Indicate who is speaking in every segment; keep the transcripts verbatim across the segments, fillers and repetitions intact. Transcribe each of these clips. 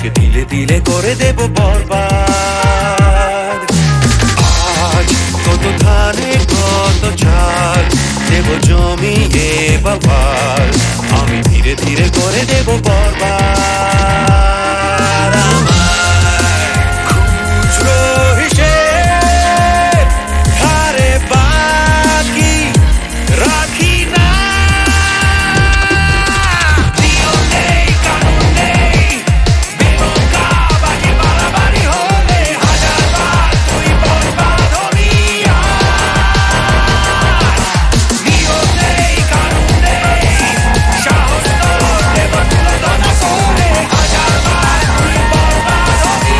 Speaker 1: তোকে দিলে দিলে করে দেব বরবাদ। আজ কত ধানে কত চাল দেব জমিয়ে বাবার, আমি ধীরে ধীরে করে দেব বরবাদ। আমার খুচরো হিসেব ধারে বাকি রাখি না। নিয়ম নেই, কানুন নেই, বিমুখা বাকি বাড়াবাড়ি হলে হাজার বার তুই বরবাদ হবি। নিয়ম নেই, কানুন নেই, সাহস তোর দেব তুলনা করে হাজার বার তুই বরবাদ হবি।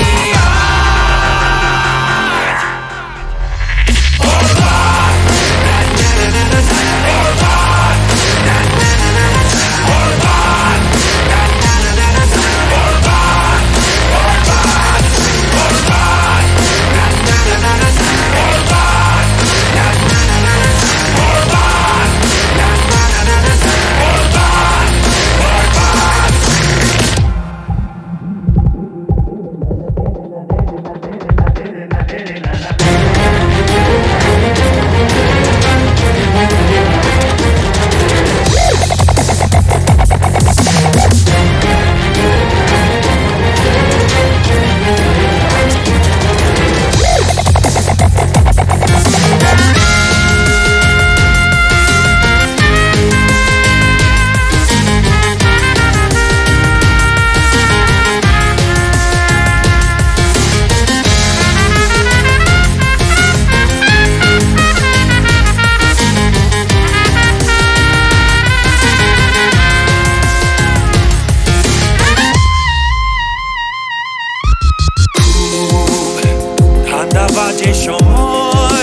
Speaker 1: ঠান্ডা বাজে সময়